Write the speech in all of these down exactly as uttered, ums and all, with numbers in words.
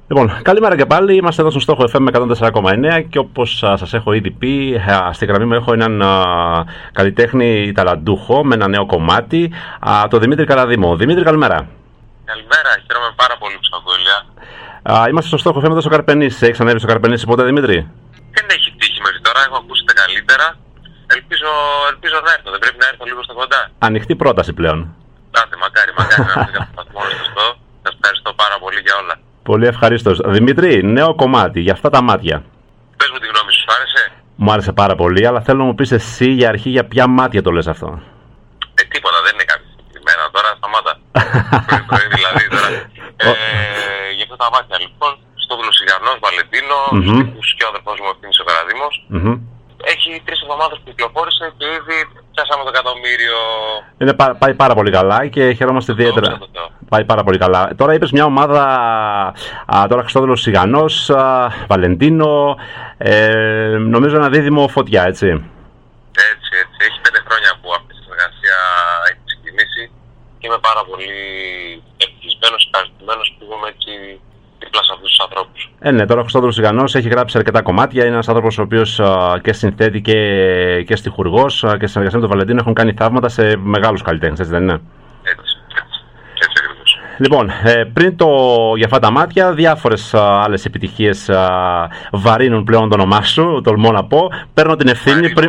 Λοιπόν, καλημέρα και πάλι. Είμαστε εδώ στον Στόχο εφ εμ εκατόν τέσσερα κόμμα εννέα και όπως σας έχω ήδη πει, στη γραμμή μου έχω έναν α, καλλιτέχνη ταλαντούχο με ένα νέο κομμάτι, α, το Δημήτρη Καραδίμο. Δημήτρη, καλημέρα. Καλημέρα, χαίρομαι πάρα πολύ που σας ακούω, Ηλία. Είμαστε στο Στόχο εφ εμ εδώ στο Καρπενήσι. Έχεις ανέβει στο Καρπενήσι ποτέ, Δημήτρη? Δεν έχει τύχει μέχρι τώρα, έχω ακούσει τα καλύτερα. Ελπίζω, ελπίζω να έρθω, δεν πρέπει να έρθω λίγο στο κοντά. Ανοιχτή πρόταση πλέον. Άντε, μακάρι, μακάρι να έρθω για αυτό το μόνο σωστό. Σας ευχαριστώ πάρα πολύ για όλα. Πολύ ευχαρίστως. Δημήτρη, νέο κομμάτι για αυτά τα μάτια. Πες μου τη γνώμη σου, σου άρεσε? Μου άρεσε πάρα πολύ, αλλά θέλω να μου πεις εσύ για αρχή για ποια μάτια το λες αυτό. Ε, τίποτα, δεν είναι κάτι συγκεκριμένα τώρα, σταμάτα. Πρωί, δηλαδή τώρα. Ε, για αυτά τα μάτια λοιπόν, στο Γλωσσιγανός, Βαλεντίνο, mm-hmm. στους και ο αδερφός μου ευθύνης ο Καραδίμος. Mm-hmm. Έχει τρεις εβδομάδες που κυκλοφόρησε και ήδη πιάσαμε το εκατομμύριο. Είναι, πάει πάρα πολύ καλά και χαιρόμαστε ιδιαίτερα. Πάει πάρα πολύ καλά. Τώρα είπες μια ομάδα, α, τώρα Χριστόδουλος Σιγανός, α, Βαλεντίνο, ε, νομίζω ένα δίδυμο φωτιά, έτσι. Έτσι, έτσι. Έχει πέντε χρόνια που αυτή η συνεργασία έχει ξεκινήσει και είμαι πάρα πολύ ευτυχισμένος και ευχαριστημένος που είμαι έτσι δίπλα σε αυτούς τους ανθρώπους. Ε, ναι, τώρα ο Χριστόδουλος Σιγανός έχει γράψει αρκετά κομμάτια. Είναι ένας άνθρωπος ο οποίος α, και συνθέτει και, και στιχουργός α, και στη συνεργασία με τον Βαλεντίνο έχουν κάνει θαύματα σε μεγάλους καλλιτέχνες, έτσι δεν είναι? Έτσι, έτσι, έτσι ακριβώς. Λοιπόν, ε, πριν το για αυτά τα μάτια, διάφορες α, άλλες επιτυχίες α, βαρύνουν πλέον το όνομά σου, τολμώ να πω. Παίρνω την ευθύνη πριν,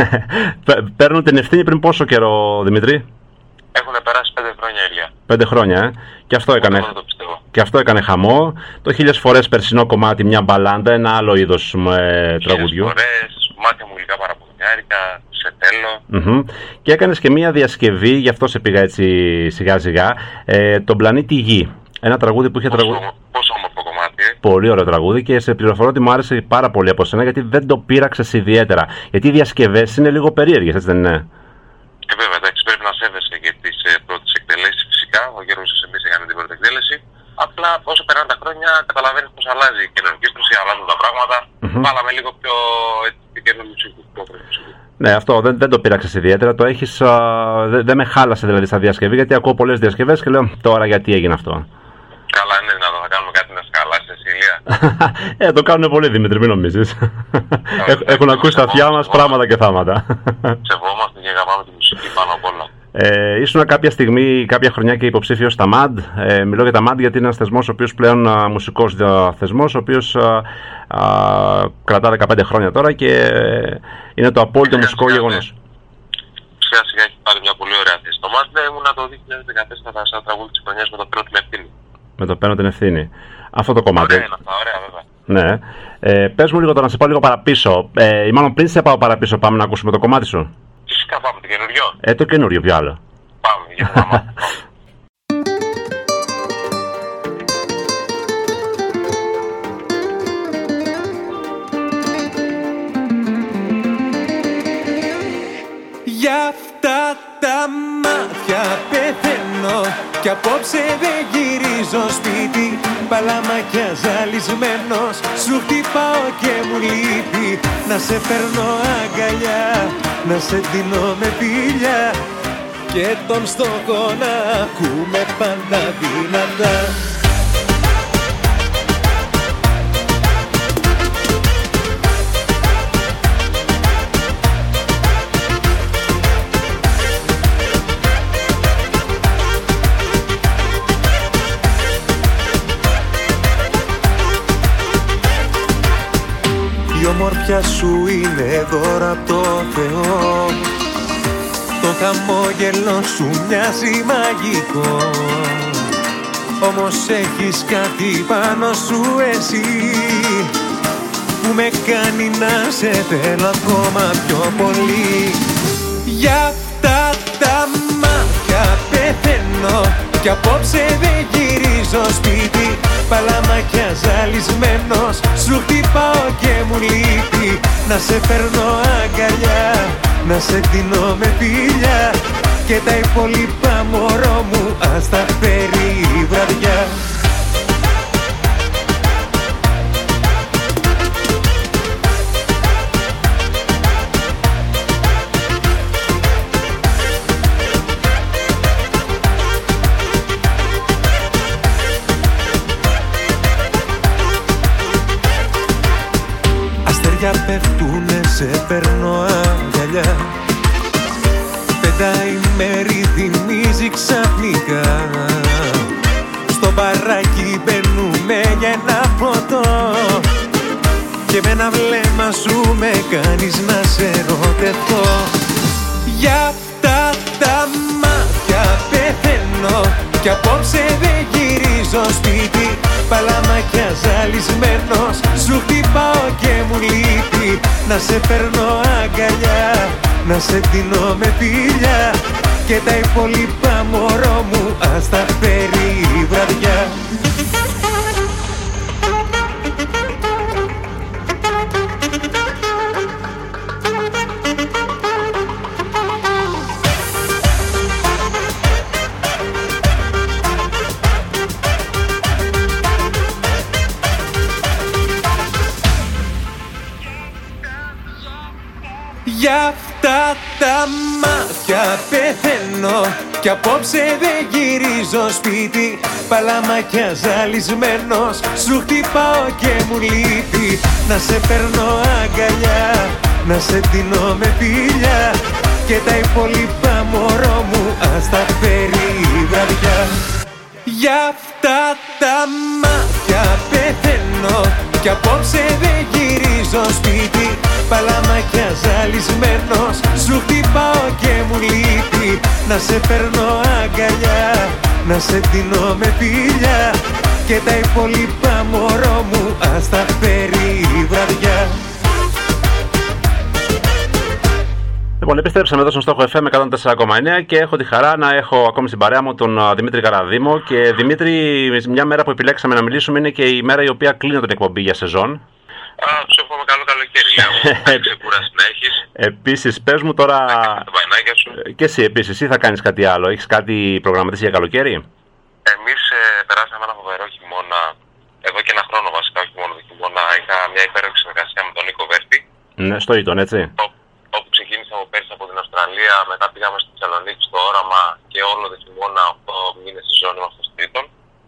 παίρνω την ευθύνη πριν πόσο καιρό, Δημήτρη? Έχουν περάσει πέντε χρόνια, Ηλία. Πέντε χρόνια, ε. Και αυτό έκανε. Το Και αυτό έκανε χαμό. Το χίλιες φορές περσινό κομμάτι, μια μπαλάντα, ένα άλλο είδος ε, τραγουδιού. Χίλιες φορές, μάτια μου γλυκά παραπονιάρικα, σε θέλω. Mm-hmm. Και έκανες και μια διασκευή, γι' αυτό σε πήγα έτσι σιγά σιγά, ε, τον Πλανήτη Γη. Ένα τραγούδι που είχε τραγουδίσει. Πόσο όμορφο κομμάτι. Ε? Πολύ ωραίο τραγούδι και σε πληροφορώ ότι μου άρεσε πάρα πολύ από σένα γιατί δεν το πείραξες ιδιαίτερα. Γιατί οι διασκευές είναι λίγο περίεργες, έτσι δεν είναι? Και βέβαια, εντάξει, πρέπει να σέβεσαι και τις ε, πρώτες εκτελέσεις φυσικά. Ο Γιώργος Ζεσεμής έκανε την πρώτη εκτέλεση. Απλά όσο περνάνε τα χρόνια καταλαβαίνεις πως αλλάζει η καινορκίστρωση, αλλάζουν τα πράγματα. Mm-hmm. Βάλαμε λίγο πιο καινούργιο μουσικού. Ναι, αυτό δεν, δεν το πείραξες ιδιαίτερα. Το έχεις, α, δεν, δεν με χάλασε δηλαδή στα διασκευή γιατί ακούω πολλές διασκευές και λέω τώρα γιατί έγινε αυτό. Καλά, είναι δυνατόν να κάνουμε κάτι να σκαλάσει, εσύ, Ηλία? Ε, το κάνουν πολύ, Δημήτρη, μην νομίζεις. Έχουν ακούσει στα αυτιά μας πράγματα και θάματα. Σεβόμαστε και αγαπάμε τη μουσική πάνω απ' όλα. Ε, ήσουν κάποια στιγμή, κάποια χρονιά και υποψήφιος στα μαντ. Ε, μιλώ για τα μαντ γιατί είναι ένας θεσμός ο οποίος πλέον α, μουσικός α, θεσμός, ο οποίος α, α, κρατά δεκαπέντε χρόνια τώρα και ε, είναι το απόλυτο σιγά, μουσικό σιγά, γεγονός. Σιγά σιγά έχει πάρει μια πολύ ωραία θέση. Το μαντ ήμουν το δύο χιλιάδες δεκατέσσερα στα τραγούδι της χρονιάς με το παίρνω την ευθύνη. Με το παίρνω την ευθύνη. Αυτό το κομμάτι. Ωραία είναι αυτά, ωραία βέβαια. Ναι. Ε, πες μου λίγο τώρα, να σε πάω λίγο παραπίσω. Ε, ή μάλλον πριν σε πάω παραπίσω, πάμε να ακούσουμε το κομμάτι σου. Φυσικά πάμε, το καινούριο. Ε, το καινούριο, ποιο άλλο? Πάμε, για να πάμε. Για αυτά τα μάτια πεθαίνω κι απόψε δεν γυρίζω σπίτι. Παλαμάκια ζαλισμένος, σου χτυπάω και μου λείπει. Να σε παίρνω αγκαλιά, να σε δίνω με πηλιά και τον στόχο να ακούμε πάντα δυνατά. Η ομορφιά σου είναι δώρα από το Θεό. Το χαμόγελο σου μοιάζει μαγικό. Όμως έχεις κάτι πάνω σου εσύ που με κάνει να σε θέλω ακόμα πιο πολύ. Για αυτά τα μάτια πεθαίνω κι απόψε δεν γυρίζω σπίτι. Παλαμάκια ζαλισμένος, σου χτυπάω και μου λείπει. Να σε παίρνω αγκαλιά, να σε δίνω με πηλιά και τα υπόλοιπα μωρό μου ας τα φέρει η βραδιά. αστέρια πέφτουνε, σε παίρνω αγκαλιά. Πενταημέρη θυμίζει ξαφνικά. Στο μπαράκι μπαίνουμε για ένα ποτό και με ένα βλέμμα σου με κάνεις να σε ερωτευτώ. Για αυτά τα μάτια πεθαίνω κι απόψε δεν γυρίζω σπίτι. Παλαμάκια ζαλισμένος, σου χτυπάω και μου λείπει. Να σε παίρνω αγκαλιά, να σε δίνω με πηλιά και τα υπόλοιπα μωρό μου ας τα φέρει η βραδιά. Για αυτά τα μάτια πεθαίνω κι απόψε δεν γυρίζω σπίτι. Παλαμάκια ζαλισμένος, σου χτυπάω και μου λείπει. Να σε παίρνω αγκαλιά, να σε δίνω με πηλιά και τα υπόλοιπα μωρό μου ας τα φέρει η βραδιά. Για αυτά τα μάτια πεθαίνω κι απόψε δεν γυρίζω σπίτι. Παλαμάκια ζαλισμένος, σου χτυπάω και μου λείπει. Να σε παίρνω αγκαλιά, να σε δίνω με πηλιά και τα υπόλοιπα μωρό μου ας τα φέρει η βραδιά. Λοιπόν, επιστρέψαμε εδώ στον Στόχο εφ εμ εκατόν τέσσερα κόμμα εννέα και έχω τη χαρά να έχω ακόμη στην παρέα μου τον Δημήτρη Καραδήμο. Και Δημήτρη, μια μέρα που επιλέξαμε να μιλήσουμε είναι και η μέρα η οποία κλείνει την εκπομπή για σεζόν. Α, τους εύχομαι καλό καλοκαίρι, Λέο. Ξεκούραση να έχεις. Επίσης, πες μου τώρα... Τα βαϊνάκια σου. Και εσύ επίσης, ή θα κάνεις κάτι άλλο, έχεις κάτι προγραμματίσει για καλοκαίρι? Εμείς ε, περάσαμε ένα φοβερό χειμώνα, εδώ και ένα χρόνο βασικά, όχι μόνο το χειμώνα. Είχα μια υπέροχη συνεργασία με τον Νίκο Βέρτη. Ναι, στο Ήτον, έτσι. Ό, όπου ξεκίνησα από πέρσι από την Αυστραλία, μετά πήγαμε στη Θεσσαλονίκη στο όραμα και όλο το χειμώνα, οκτώ μήνες στη ζώνη μας στο Ήτον.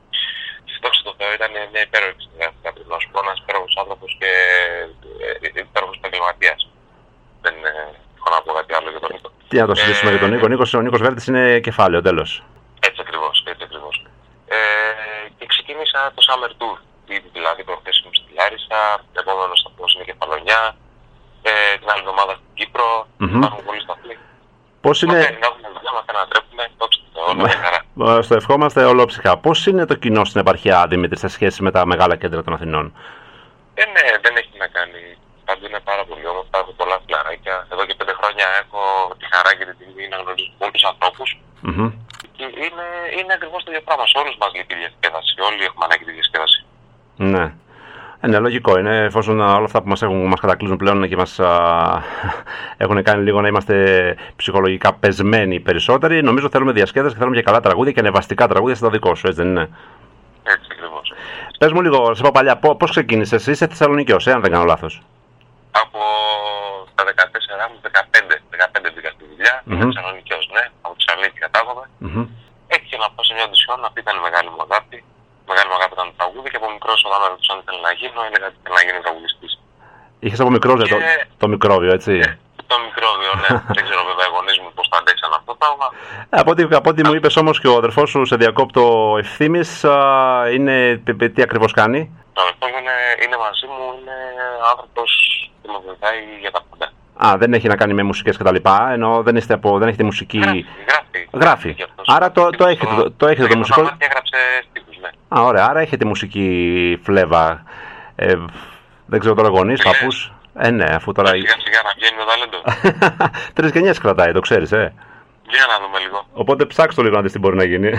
Δόξα τω Θεώ, ήταν μια υπέροχη συνεργασία. Πρέπει να σου πω, ένας υπέροχος άνθρωπος και υπέροχος επαγγελματίας. Δεν ε, έχω να πω κάτι άλλο για τον Νίκο. Τι να το συζητήσουμε ε, για τον Νίκο. Νίκος, ο Νίκος Βέρτης είναι κεφάλαιο, τέλος. Έτσι ακριβώς, έτσι ακριβώς. Ε, και ξεκίνησα το Summer Tour. Ήδη δηλαδή προχθές ήμουν στη Λάρισα, επόμενος σταθμός είναι Κεφαλονιά, ε, την άλλη εβδομάδα στην Κύπρο. Mm-hmm. Υπάρχουν πολλοί σταθμοί. Πώς είναι... Μαθαίνει να έχουμε δουλειά, μαθαίνει να τρέπουμε, δόξα τω Θεώ, όλα μια χαρά. Στο ευχόμαστε ολόψυχα. Πώς είναι το κοινό στην επαρχία, Δημήτρη, σε σχέση με τα μεγάλα κέντρα των Αθηνών? Ε, ναι, δεν έχει να κάνει. Παντού είναι πάρα πολύ όμορφο, υπάρχουν πολλά φιλαράκια. Εδώ και πέντε χρόνια έχω τη χαρά και την τιμή να γνωρίζω πολλούς ανθρώπους. Mm-hmm. Και είναι, είναι ακριβώς το ίδιο πράγμα. Σε όλους μας λείπει η διασκέδαση. Όλοι έχουμε ανάγκη τη διασκέδαση. Ναι. Ε, ναι, λογικό είναι, εφόσον όλα αυτά που μας, έχουν, μας κατακλείζουν πλέον και μας α, έχουν κάνει λίγο να είμαστε ψυχολογικά πεσμένοι περισσότεροι, νομίζω θέλουμε διασκέδαση και θέλουμε και καλά τραγούδια και ανεβαστικά τραγούδια στα δικό σου, έτσι δεν είναι? Έτσι ακριβώς. Πες μου λίγο, σε είπα παλιά, πώς ξεκίνησες? Είσαι Θεσσαλονικιός, ε, αν δεν κάνω λάθος. Από τα δεκατέσσερα μου, δεκαπέντε, δεκαπέντε πήγα στη δουλειά, mm-hmm. Είμαι Θεσσαλονικιός, ναι, από τη Θεσσαλονίκη κατάγομαι. Mm-hmm. Έτυχε να πάω σε μια οντισιόν, αυτή ήταν η μεγάλη μου αγάπη. Μεγάλη μου αγάπη ήταν το τραγούδι και από μικρός όταν με ρωτούσαν τι ήθελα να γίνω, έλεγα ότι ήθελα να γίνω τραγουδιστής. Είχες από μικρός και... το, το μικρόβιο, έτσι. Ε, το μικρόβιο, ναι. Δεν ξέρω βέβαια οι γονείς μου πώς θα αντέξαν αυτό το πράγμα. Ε, από ό,τι, από ό,τι μου είπες όμως και ο αδερφός σου, σε διακόπτω, Ευθύμης, είναι, τι ακριβώς κάνει? Το αδερφός μου είναι, είναι μαζί μου, είναι άνθρωπος που με βοηθάει για τα πάντα. Α, δεν έχει να κάνει με μουσικές και τα λοιπά, ενώ δεν, είστε από, δεν έχετε μουσική... Γράφει, γράφει. Γράφει. Άρα το, το, έχετε, το, το έχετε το μουσικό... Και έγραψε στίχους, ναι. Α, ωραία, άρα έχετε μουσική φλέβα. Ε, δεν ξέρω τώρα γονείς, παππούς. Ε, ναι, αφού τώρα... Σιγά σιγά να βγαίνει το ταλέντο. Τρεις γενιές κρατάει, το ξέρεις, ε. Για να δούμε λίγο. Οπότε ψάξτε το λίγο να δεις τι μπορεί να γίνει.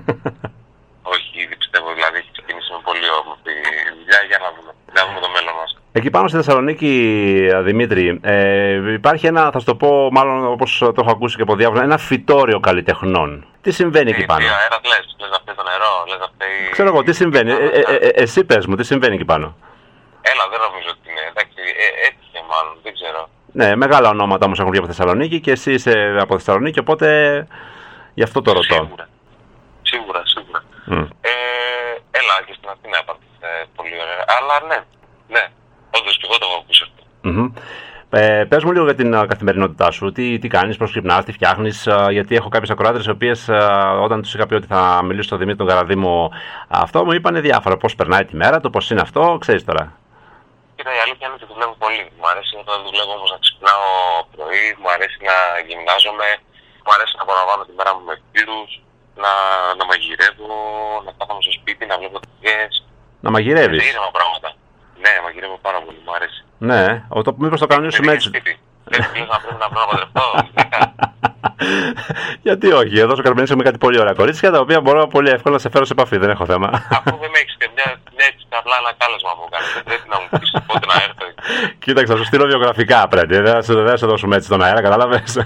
Όχι, ήδη πιστεύω, δηλαδή έχει ξεκινήσει με πολύ όμορφη δουλειά, για να δούμε. Να δούμε το μέλλον μας. Εκεί πάνω στη Θεσσαλονίκη, Δημήτρη, ε, υπάρχει ένα, θα σου το πω, μάλλον όπως το έχω ακούσει και από διάφορα, ένα φυτόριο καλλιτεχνών. Τι συμβαίνει εκεί πάνω? Τι αέρας λες, λες να φταίει το νερό, λες να φταίει... Ξέρω εγώ, τι συμβαίνει, ε, ε, ε, ε, εσύ πες μου, τι συμβαίνει εκεί πάνω? Έλα, δεν νομίζω ότι είναι, εντάξει, ε, έτυχε μάλλον, δεν ξέρω. Ναι, μεγάλα ονόματα όμως έχουν βγει από Θεσσαλονίκη και εσύ είσαι από Θεσσαλονίκη, οπότε γι' αυτό το ρωτώ. Σίγουρα, σίγουρα, σίγουρα. Mm. Ε, έλα, και στην Αθήνα έπαθες ε, πολύ ωραία, αλλά ναι, ναι. Όντως και εγώ το έχω ακούσει αυτό. Mm-hmm. Ε, πες μου λίγο για την uh, καθημερινότητά σου. Τι, τι κάνεις, πώς ξυπνάς, τι φτιάχνεις. Uh, γιατί έχω κάποιες ακροάτρες οι οποίες uh, όταν τους είχα πει ότι θα μιλήσω στον Δημήτρη τον Καραδήμο, uh, αυτό μου είπανε διάφορα. Πώς περνάει τη μέρα του, πώς είναι αυτό, ξέρεις τώρα. Κοίτα, η αλήθεια είναι ότι δουλεύω πολύ. Μου αρέσει όταν δουλεύω όμως να ξυπνάω πρωί, μου αρέσει να γυμνάζομαι, μου αρέσει να απολαμβάνω τη μέρα μου με φίλους, να, να μαγειρεύω, να κάθομαι στο σπίτι, να βλέπω ταινίες. Να μαγειρεύεις. Είναι ήρεμα πράγματα. Ναι, μαγειρεύω πάρα πολύ, μου αρέσει. Ναι, ο, το, μήπως το κανονίσουμε έτσι. Δεν λες να πρέπει να πρέπει να παντρευτώ. Γιατί όχι, εδώ στο Καρπενήσι έχουμε κάτι πολύ ωραία κορίτσια τα οποία μπορώ πολύ εύκολα να σε φέρω σε επαφή, δεν έχω θέμα. Αφού δεν με έχεις και μια έτσι απλά ένα κάλεσμα μου κάνει, δεν πρέπει να μου πεις πότε να έρθω. Κοίταξε, θα σου στείλω βιογραφικά πρέπει, δεν θα σε δώσουμε έτσι στον αέρα, κατάλαβες.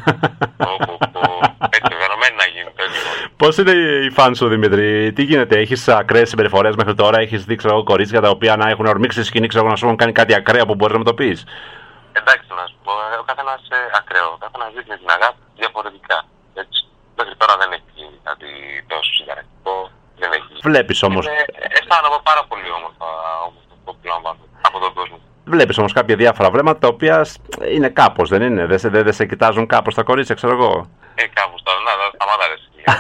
Έτσι, βερωμένη να γίνει τέτοιο. Πώς είναι η φαν σου, Δημήτρη, τι γίνεται, έχεις ακραίες συμπεριφορές μέχρι τώρα, έχεις δει ξέρω, κορίτσια τα οποία να έχουν ορμήξει στη σκηνή, ξέρω, να σου έχουν κάνει κάτι ακραίο που μπορείς να μου το πεις. Εντάξει, να σου πω, ο καθένας ακραίο, ο καθένας δείχνει την αγάπη διαφορετικά. Έτσι, μέχρι τώρα δεν έχει γίνει κάτι τόσο συνταρακτικό, δεν έχει. Βλέπεις όμως. Είναι, αισθάνομαι πάρα πολύ όμορφα αυτό που λαμβάνω από τον κόσμο. Βλέπεις όμως κάποια διάφορα βλέμματα τα οποία είναι κάπως, δεν είναι, δεν σε, δεν σε κοιτάζουν κάπως τα κορίτσια, ξέρω εγώ. Ε, κάπως τώρα, να, σταμάτα ρε.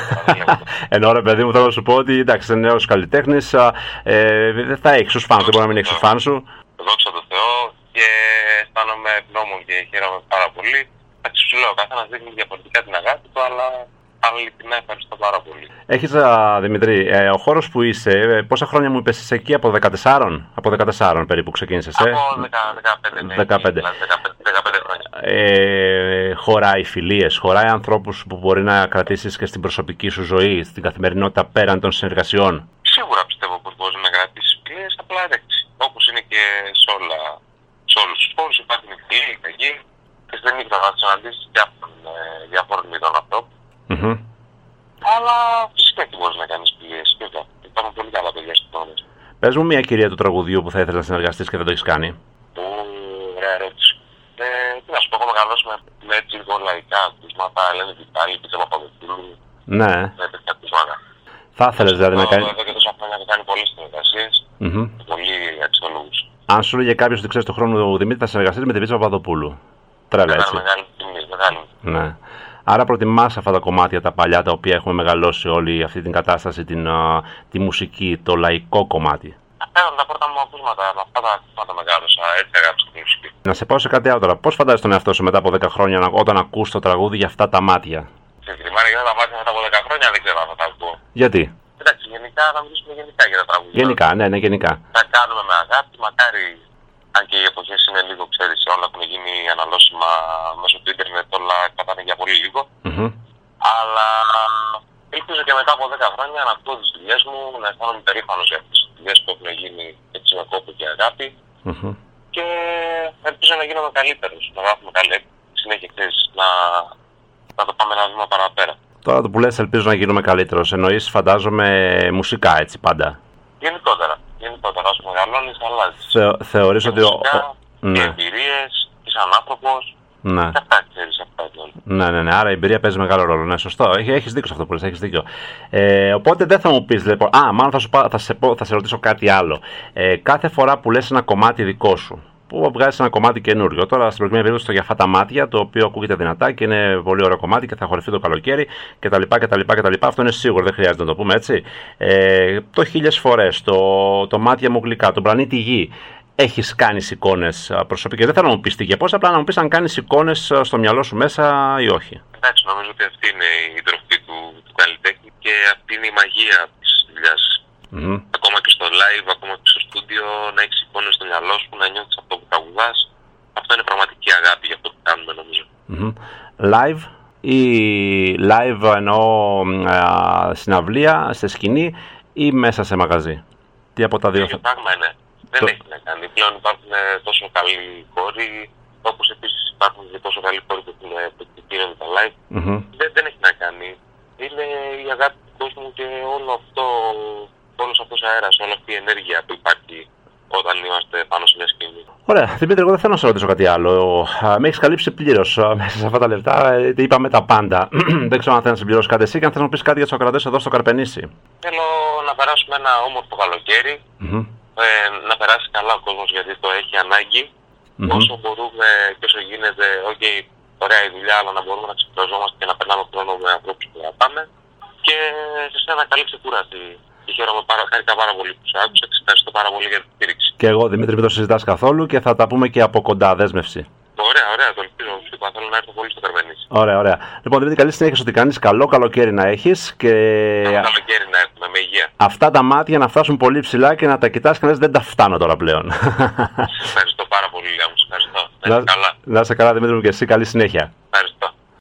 Ενώ ρε παιδί μου θέλω να σου πω ότι εντάξει, είσαι νέος καλλιτέχνης, ε, δεν θα έχεις τους φαν, δεν μπορεί να μην έχεις τους φαν σου. Δόξα τω Θεώ και αισθάνομαι ευγνώμων και χαίρομαι πάρα πολύ. Εντάξει, σου λέω, ο καθένας δείχνει διαφορετικά την αγάπη του, αλλά ειλικρινά ευχαριστώ πάρα πολύ. Έχεις, α, Δημητρή, ε, ο χώρος που είσαι, ε, πόσα χρόνια μου είπες είσαι εκεί, από δεκατέσσερα, από δεκατέσσερα περίπου ξεκίνησες, ε? Από δεκαπέντε, ναι, δεκαπέντε. δηλαδή δεκαπέντε χρόνια. Ε, χωράει φιλίες, χωράει ανθρώπους που μπορεί να κρατήσεις και στην προσωπική σου ζωή, στην καθημερινότητα πέραν των συνεργασιών. Σίγουρα πιστεύω πως μπορεί να κρατήσεις φιλίες, απλά εντάξει, όπως είναι και σε, όλα, σε όλους τους χώρους υπάρχουν οι φιλοί, οι κακοί και δεν είναι να συναντήσεις διάφορων ειδών ανθρώπων. Mm-hmm. Αλλά φυσικά και μπορείς να κάνεις φιλίες και εδώ. Υπάρχουν πολύ καλά παιδιά στην πόλη. Πες μου μια κυρία του τραγουδιού που θα ήθελες να συνεργαστείς και δεν το έχεις κάνει. Ω, ωραία ερώτηση. Ε, τι να σου πω, έχω μεγαλώσει με, με έτσι λίγο λαϊκά ακούσματα, Ελένη Βιτάλη, Πίτσα Παπαδοπούλου. Ναι. Με τέτοια ακούσματα. Θα ήθελες δηλαδή να κάνεις. Εδώ και τόσα χρόνια έχω κάνει πολλές συνεργασίες. Mm-hmm. Πολύ αξιολόγους. Αν σου λέγε κάποιος ότι ξέρεις τον χρόνο του Δημήτρη, θα συνεργαστείς με την Πίτσα Παπαδοπούλου. Τρέλα έτσι. Μεγάλη τιμή, μεγάλη. Ναι. Άρα προτιμάς αυτά τα κομμάτια τα παλιά τα οποία έχουμε μεγαλώσει όλη αυτή την κατάσταση, την, α, τη μουσική, το λαϊκό κομμάτι. Αυτά ήταν τα πρώτα μου ακούσματα, με αυτά τα ακούσματα μεγάλωσα, έτσι αγάπησα τη μουσική. Να σε πάω σε κάτι άλλο τώρα. Πώς φαντάζεσαι τον εαυτό σου μετά από δέκα χρόνια όταν ακούς το τραγούδι για αυτά τα μάτια? Συγκεκριμένα για αυτά τα μάτια μετά από δέκα χρόνια δεν ξέρω αν θα τα ακούω. Γιατί? Εντάξει, γενικά να μιλήσουμε γενικά για τα τραγούδια. Γενικά, ναι, ναι, γενικά. Τα κάνουμε με αγάπη, μακάρι. Αν και οι εποχές είναι λίγο, ξέρεις, όλα έχουν γίνει αναλώσιμα μέσω του ίντερνετ, όλα κατάνε για πολύ λίγο. Mm-hmm. Αλλά ελπίζω και μετά από δέκα χρόνια να ακούω τις δουλειές μου, να αισθάνομαι περήφανος για τις δουλειές που έχουν γίνει έτσι με κόπο και αγάπη. Mm-hmm. Και ελπίζω να γίνομαι καλύτερος, να γράφουμε καλή συνέχεια, ξέρεις, να, να το πάμε ένα βήμα παραπέρα. Τώρα το που λες ελπίζω να γίνουμε καλύτερος, εννοείς φαντάζομαι μουσικά έτσι πάντα. Γενικότερα. Γενικότερα, όσο μεγαλώνεις, αλλάζεις. Θε, θεωρείς ότι... Μουσικά, ο, ο, ναι. Και εμπειρίες, και σαν άνθρωπος. Ναι. Και αυτά ξέρεις, αυτά είναι. Ναι, ναι, ναι. Άρα η εμπειρία παίζει μεγάλο ρόλο. Ναι, σωστό. Έχεις δίκιο σε αυτό που λες. Έχεις δίκιο. Ε, οπότε δεν θα μου πεις, λοιπόν. Α, μάλλον θα, σου, θα, σε, θα σε ρωτήσω κάτι άλλο. Ε, κάθε φορά που λες ένα κομμάτι δικό σου, που βγάζεις ένα κομμάτι καινούριο. Τώρα στην προηγούμενη περίπτωση το για αυτά τα μάτια, το οποίο ακούγεται δυνατά και είναι πολύ ωραίο κομμάτι και θα χορευτεί το καλοκαίρι κτλ. κτλ, κτλ. Αυτό είναι σίγουρο, δεν χρειάζεται να το πούμε έτσι. Ε, το χίλιες φορές, το, το μάτια μου γλυκά, τον πλανήτη Γη. Έχεις κάνει εικόνες προσωπικές? Δεν θέλω να μου πεις τι και πώς, απλά να μου πεις αν κάνεις εικόνες στο μυαλό σου μέσα ή όχι. Εντάξει, νομίζω ότι αυτή είναι η τροφή του, του καλλιτέχνη και αυτή είναι η μαγεία της δουλειάς. Mm-hmm. Ακόμα και στο live, ακόμα και στο στούντιο, να έχεις εικόνες στο μυαλό σου, να νιώθεις αυτό που τραγουδάς. Αυτό είναι πραγματική αγάπη για αυτό που κάνουμε, νομίζω. Mm-hmm. Live ή live εννοώ α, συναυλία, σε σκηνή ή μέσα σε μαγαζί? Τι από τα δύο θα... Πράγμα είναι. Δεν το... έχει να κάνει. Πλέον υπάρχουν τόσο καλοί χώροι, όπως επίσης υπάρχουν και τόσο καλοί χώροι που πήραν τα live. Mm-hmm. Δεν, δεν έχει να κάνει. Είναι η αγάπη του κόσμου και όλο αυτό, όλος αυτός ο αέρας, όλη αυτή η ενέργεια που υπάρχει όταν είμαστε πάνω σε μια σκηνή. Ωραία. Δημήτρη, εγώ δεν θέλω να σε ρωτήσω κάτι άλλο. Με έχεις καλύψει πλήρως μέσα σε αυτά τα λεπτά. Είπαμε τα πάντα. Δεν ξέρω αν θέλεις να συμπληρώσεις κάτι εσύ και αν θέλεις να πεις κάτι για τους ακροατές εδώ στο Καρπενήσι. Θέλω να περάσουμε ένα όμορφο καλοκαίρι. Mm-hmm. Ε, να περάσει καλά ο κόσμος γιατί το έχει ανάγκη Mm-hmm. Όσο μπορούμε και όσο γίνεται, ok, ωραία η δουλειά, αλλά να μπορούμε να ξεκουραζόμαστε και να περνάμε χρόνο με ανθρώπους που αγαπάμε. Και σε σένα καλή ξεκούραση. Και χαίρομαι πάρα, πάρα πολύ που σε άκουσα και σε ευχαριστώ πάρα πολύ για την στήριξη. Και εγώ, Δημήτρη, μην το συζητάς καθόλου και θα τα πούμε και από κοντά, δέσμευση. Ωραία, ωραία, το ελπίζω. Σου είπα, θέλω να έρθω πολύ στο Καρμενήσι. Ωραία, ωραία. Λοιπόν, Δημήτρη, καλή συνέχεια ότι κάνεις. Καλό καλοκαίρι να έχεις. Και... Καλό καλοκαίρι να έχουμε, με υγεία. Αυτά τα μάτια να φτάσουν πολύ ψηλά και να τα κοιτάς και να λες δεν τα φτάνω τώρα πλέον. Ευχαριστώ πάρα πολύ, Λέα μου. Ευχαριστώ. Να είσαι καλά. Να είσαι καλά, Δημήτρη μου, και εσύ. Καλή συνέχεια.